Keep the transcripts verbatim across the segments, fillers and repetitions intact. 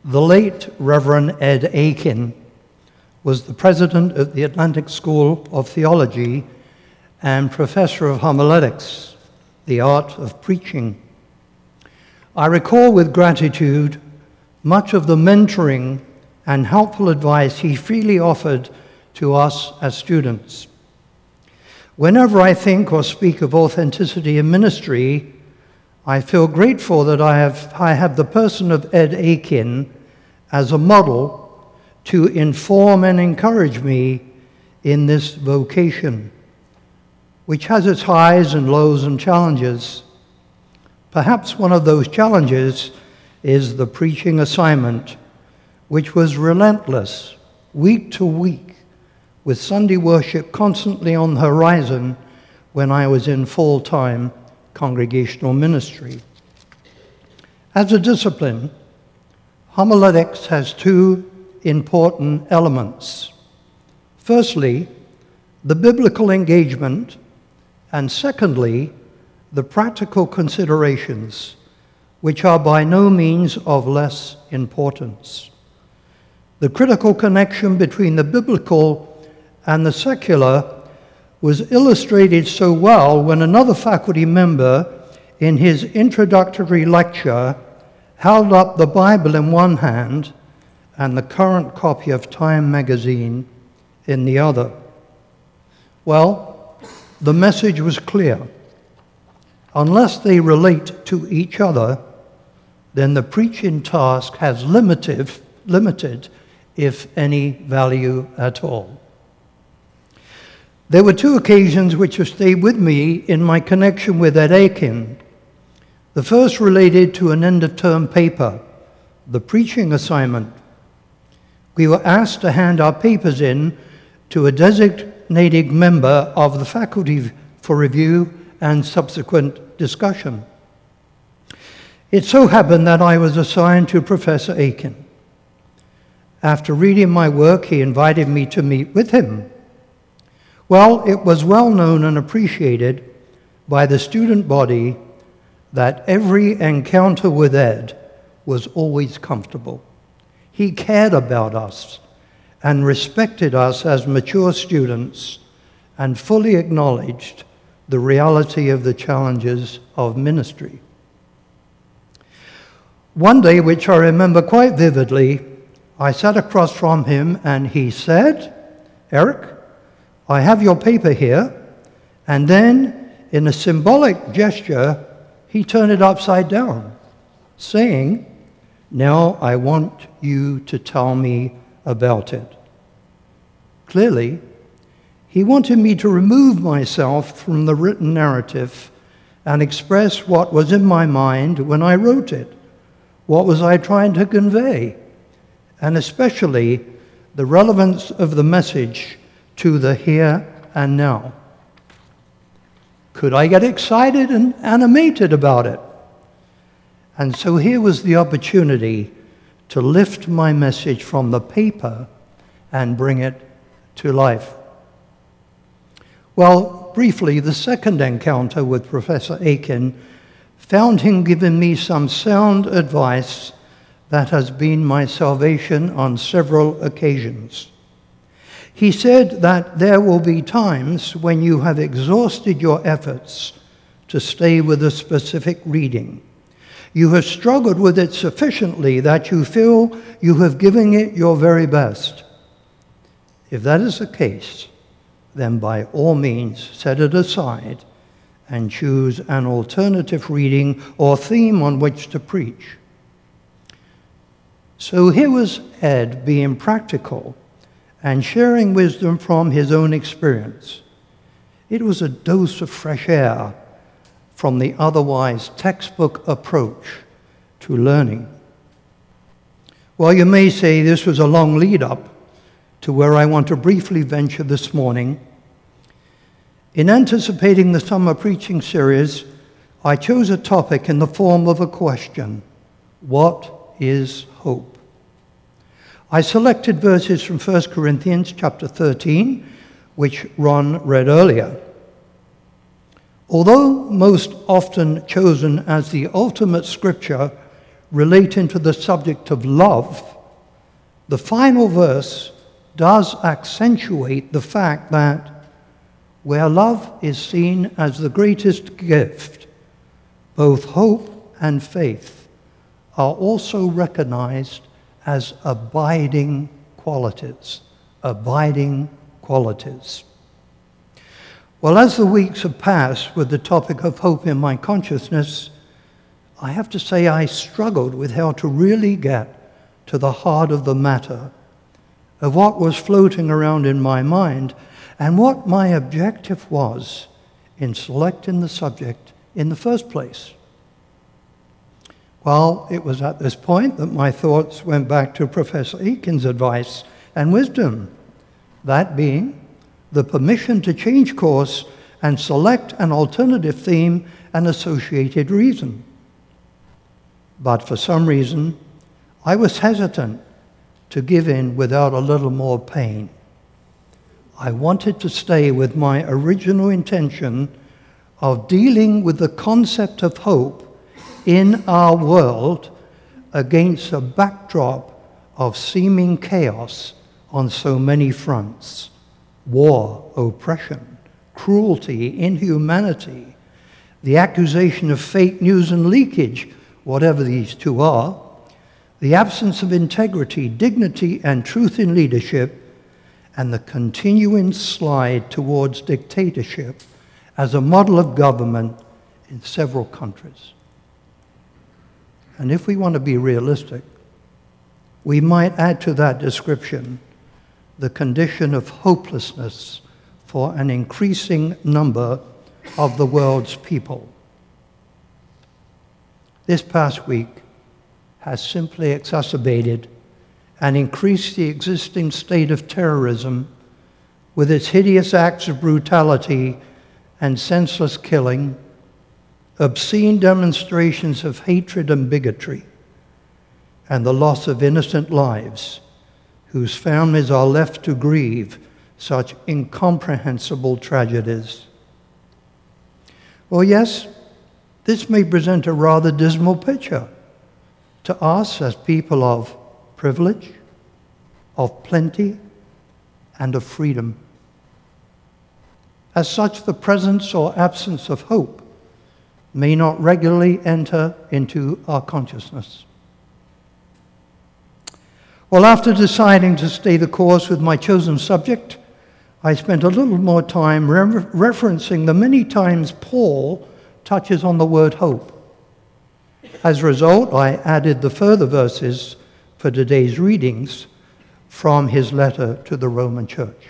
The late Reverend Ed Aiken was the president of the Atlantic School of Theology and professor of homiletics, the art of preaching. I recall with gratitude much of the mentoring and helpful advice he freely offered to us as students. Whenever I think or speak of authenticity in ministry, I feel grateful that I have, I have the person of Ed Aiken as a model to inform and encourage me in this vocation, which has its highs and lows and challenges. Perhaps one of those challenges is the preaching assignment, which was relentless, week to week, with Sunday worship constantly on the horizon when I was in full-time congregational ministry. As a discipline, homiletics has two important elements. Firstly, the biblical engagement, and secondly, the practical considerations, which are by no means of less importance. The critical connection between the biblical and the secular was illustrated so well when another faculty member, in his introductory lecture, held up the Bible in one hand and the current copy of Time magazine in the other. Well, the message was clear. Unless they relate to each other, then the preaching task has limited, limited, if any, value at all. There were two occasions which have stayed with me in my connection with Ed Aiken. The first related to an end-of-term paper, the preaching assignment. We were asked to hand our papers in to a designated member of the faculty for review and subsequent discussion. It so happened that I was assigned to Professor Aiken. After reading my work, he invited me to meet with him. Well, it was well known and appreciated by the student body that every encounter with Ed was always comfortable. He cared about us and respected us as mature students and fully acknowledged the reality of the challenges of ministry. One day, which I remember quite vividly, I sat across from him and he said, "Eric, I have your paper here," and then, in a symbolic gesture, he turned it upside down, saying, "Now I want you to tell me about it." Clearly, he wanted me to remove myself from the written narrative and express what was in my mind when I wrote it. What was I trying to convey? And especially the relevance of the message to the here and now. Could I get excited and animated about it? And so here was the opportunity to lift my message from the paper and bring it to life. Well, briefly, the second encounter with Professor Aiken found him giving me some sound advice that has been my salvation on several occasions. He said that there will be times when you have exhausted your efforts to stay with a specific reading. You have struggled with it sufficiently that you feel you have given it your very best. If that is the case, then by all means set it aside and choose an alternative reading or theme on which to preach. So here was Ed being practical and sharing wisdom from his own experience. It was a dose of fresh air from the otherwise textbook approach to learning. Well, you may say this was a long lead-up to where I want to briefly venture this morning. In anticipating the summer preaching series, I chose a topic in the form of a question: what is hope? I selected verses from First Corinthians chapter thirteen, which Ron read earlier. Although most often chosen as the ultimate scripture relating to the subject of love, the final verse does accentuate the fact that where love is seen as the greatest gift, both hope and faith are also recognized as abiding qualities, abiding qualities. Well, as the weeks have passed with the topic of hope in my consciousness, I have to say I struggled with how to really get to the heart of the matter, of what was floating around in my mind, and what my objective was in selecting the subject in the first place. Well, it was at this point that my thoughts went back to Professor Aiken's advice and wisdom, that being the permission to change course and select an alternative theme and associated reason. But for some reason, I was hesitant to give in without a little more pain. I wanted to stay with my original intention of dealing with the concept of hope in our world against a backdrop of seeming chaos on so many fronts: war, oppression, cruelty, inhumanity, the accusation of fake news and leakage, whatever these two are, the absence of integrity, dignity, and truth in leadership, and the continuing slide towards dictatorship as a model of government in several countries. And if we want to be realistic, we might add to that description the condition of hopelessness for an increasing number of the world's people. This past week has simply exacerbated and increased the existing state of terrorism with its hideous acts of brutality and senseless killing, obscene demonstrations of hatred and bigotry, and the loss of innocent lives whose families are left to grieve such incomprehensible tragedies. Well, yes, this may present a rather dismal picture to us as people of privilege, of plenty, and of freedom. As such, the presence or absence of hope may not regularly enter into our consciousness. Well, after deciding to stay the course with my chosen subject, I spent a little more time re- referencing the many times Paul touches on the word hope. As a result, I added the further verses for today's readings from his letter to the Roman Church.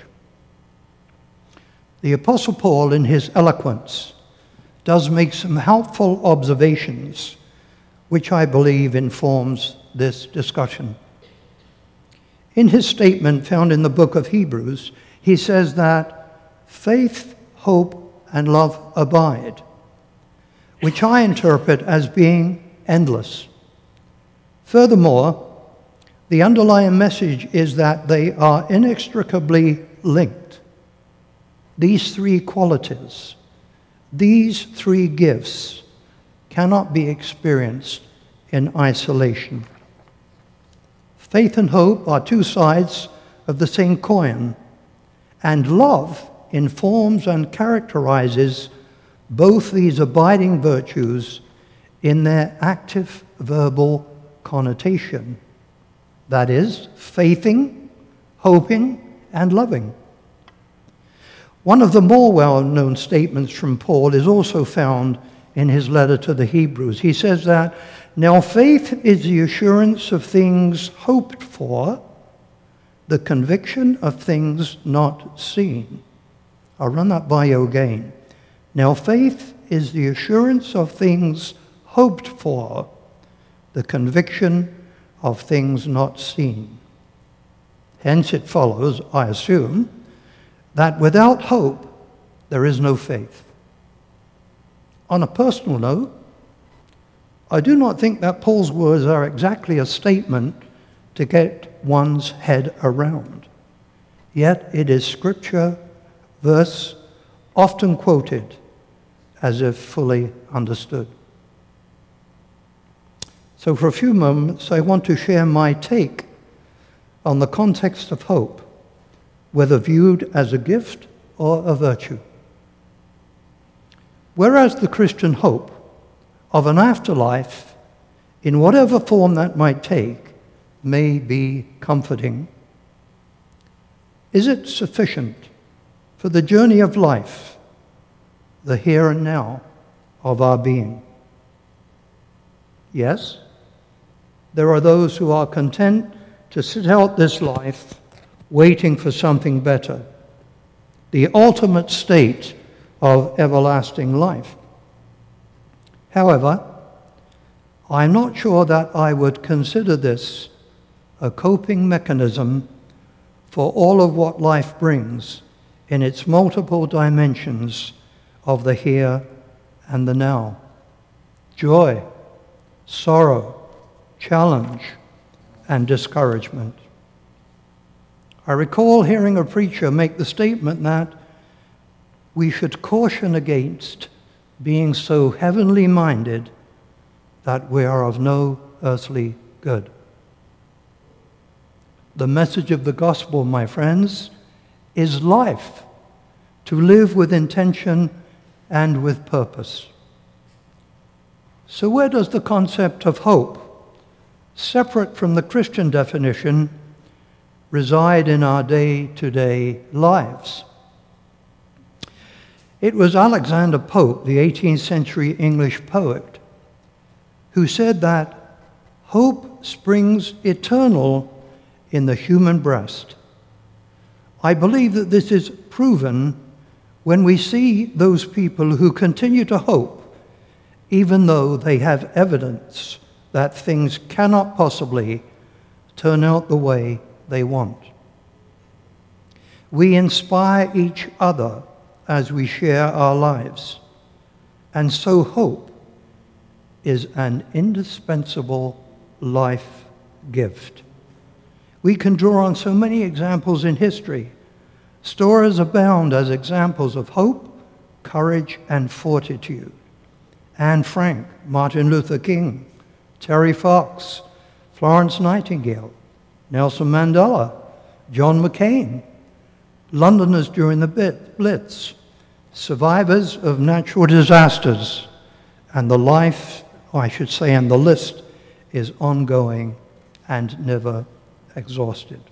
The Apostle Paul, in his eloquence, does make some helpful observations, which I believe informs this discussion. In his statement found in the book of Hebrews, he says that faith, hope, and love abide, which I interpret as being endless. Furthermore, the underlying message is that they are inextricably linked. These three qualities, these three gifts, cannot be experienced in isolation. Faith and hope are two sides of the same coin, and love informs and characterizes both these abiding virtues in their active verbal connotation. That is, faithing, hoping, and loving. One of the more well-known statements from Paul is also found in his letter to the Hebrews. He says that, "Now faith is the assurance of things hoped for, the conviction of things not seen." I'll run that by you again. Now faith is the assurance of things hoped for, the conviction of things not seen. Hence it follows, I assume, that without hope, there is no faith. On a personal note, I do not think that Paul's words are exactly a statement to get one's head around. Yet it is scripture, verse, often quoted as if fully understood. So for a few moments, I want to share my take on the context of hope, whether viewed as a gift or a virtue. Whereas the Christian hope of an afterlife, in whatever form that might take, may be comforting, is it sufficient for the journey of life, the here and now of our being? Yes, there are those who are content to sit out this life waiting for something better, the ultimate state of everlasting life. However, I'm not sure that I would consider this a coping mechanism for all of what life brings in its multiple dimensions of the here and the now. Joy, sorrow, challenge, and discouragement. I recall hearing a preacher make the statement that we should caution against being so heavenly minded that we are of no earthly good. The message of the gospel, my friends, is life, to live with intention and with purpose. So where does the concept of hope, separate from the Christian definition, reside in our day-to-day lives? It was Alexander Pope, the eighteenth century English poet, who said that hope springs eternal in the human breast. I believe that this is proven when we see those people who continue to hope, even though they have evidence that things cannot possibly turn out the way they want. We inspire each other as we share our lives, and so hope is an indispensable life gift. We can draw on so many examples in history. Stories abound as examples of hope, courage, and fortitude. Anne Frank, Martin Luther King, Terry Fox, Florence Nightingale, Nelson Mandela, John McCain, Londoners during the Blitz, survivors of natural disasters, and the life, I should say, and the list is ongoing and never exhausted.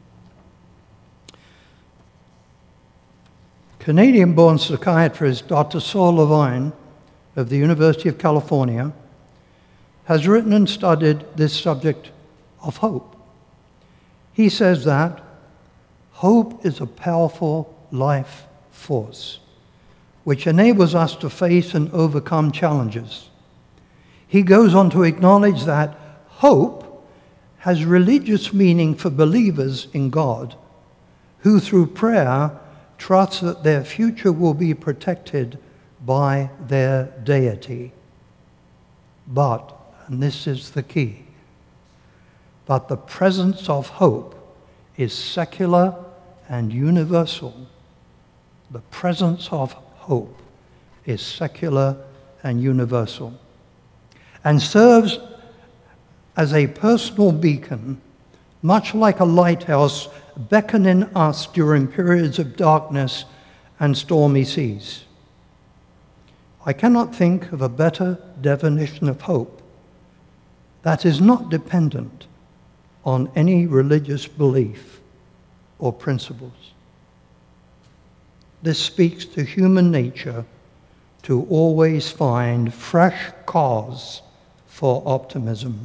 Canadian-born psychiatrist Doctor Saul Levine of the University of California has written and studied this subject of hope. He says that hope is a powerful life force which enables us to face and overcome challenges. He goes on to acknowledge that hope has religious meaning for believers in God who through prayer trust that their future will be protected by their deity. But, and this is the key, but the presence of hope is secular and universal. The presence of hope is secular and universal, and serves as a personal beacon, much like a lighthouse beckoning us during periods of darkness and stormy seas. I cannot think of a better definition of hope that is not dependent on any religious belief or principles. This speaks to human nature to always find fresh cause for optimism.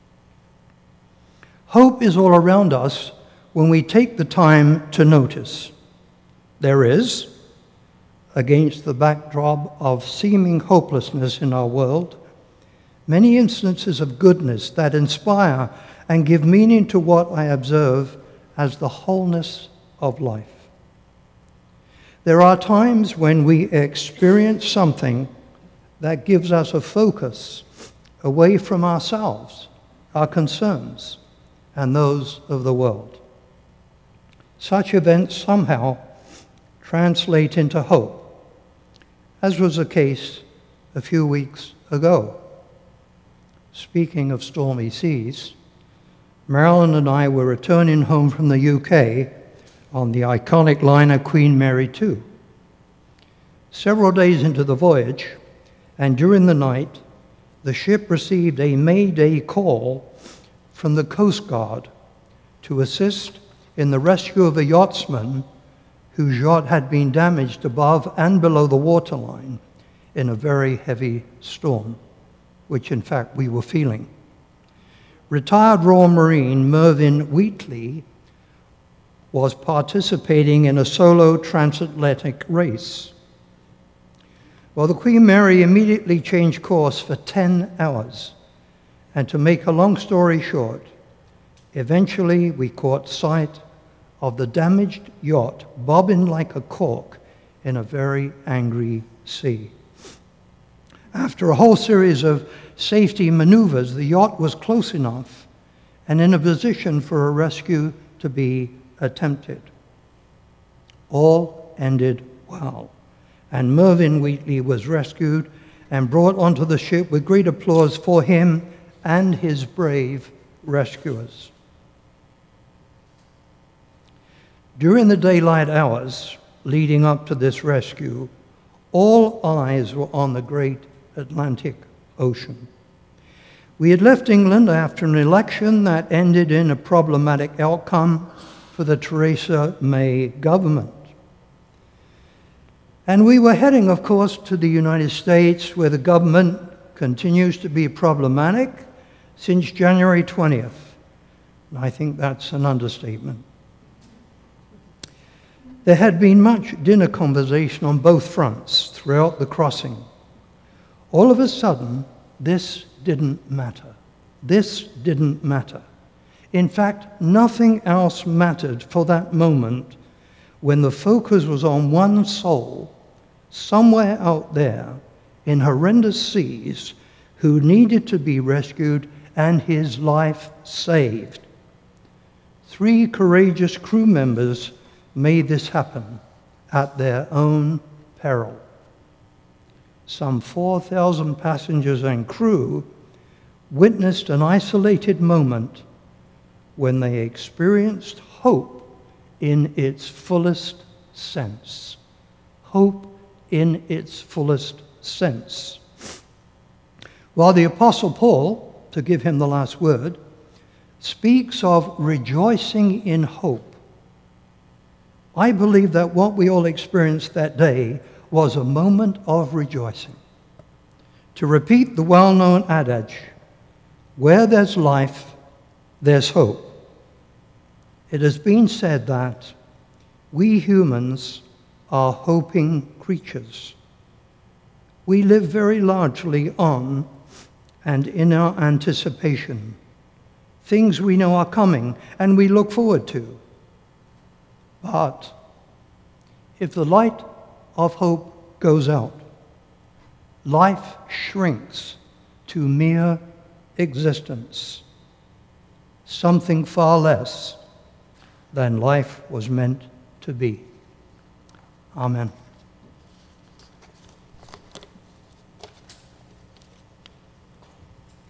Hope is all around us when we take the time to notice. There is, against the backdrop of seeming hopelessness in our world, many instances of goodness that inspire and give meaning to what I observe as the wholeness of life. There are times when we experience something that gives us a focus away from ourselves, our concerns, and those of the world. Such events somehow translate into hope, as was the case a few weeks ago. Speaking of stormy seas, Marilyn and I were returning home from the U K on the iconic liner Queen Mary two. Several days into the voyage, and during the night, the ship received a Mayday call from the Coast Guard to assist in the rescue of a yachtsman whose yacht had been damaged above and below the waterline in a very heavy storm, which in fact we were feeling. Retired Royal Marine Mervyn Wheatley was participating in a solo transatlantic race. Well, the Queen Mary immediately changed course for ten hours, and to make a long story short, eventually we caught sight of the damaged yacht bobbing like a cork in a very angry sea. After a whole series of safety maneuvers, the yacht was close enough and in a position for a rescue to be attempted. All ended well, and Mervyn Wheatley was rescued and brought onto the ship with great applause for him and his brave rescuers. During the daylight hours leading up to this rescue, all eyes were on the great Atlantic Ocean. We had left England after an election that ended in a problematic outcome for the Theresa May government. And we were heading, of course, to the United States, where the government continues to be problematic since January twentieth. And I think that's an understatement. There had been much dinner conversation on both fronts throughout the crossing. All of a sudden, this didn't matter. This didn't matter. In fact, nothing else mattered for that moment when the focus was on one soul somewhere out there in horrendous seas who needed to be rescued and his life saved. Three courageous crew members made this happen at their own peril. Some four thousand passengers and crew witnessed an isolated moment when they experienced hope in its fullest sense. Hope in its fullest sense. While the Apostle Paul, to give him the last word, speaks of rejoicing in hope, I believe that what we all experienced that day was a moment of rejoicing. To repeat the well-known adage, where there's life, there's hope. It has been said that we humans are hoping creatures. We live very largely on and in our anticipation, things we know are coming and we look forward to. But if the light of hope goes out, life shrinks to mere existence, something far less than life was meant to be. Amen.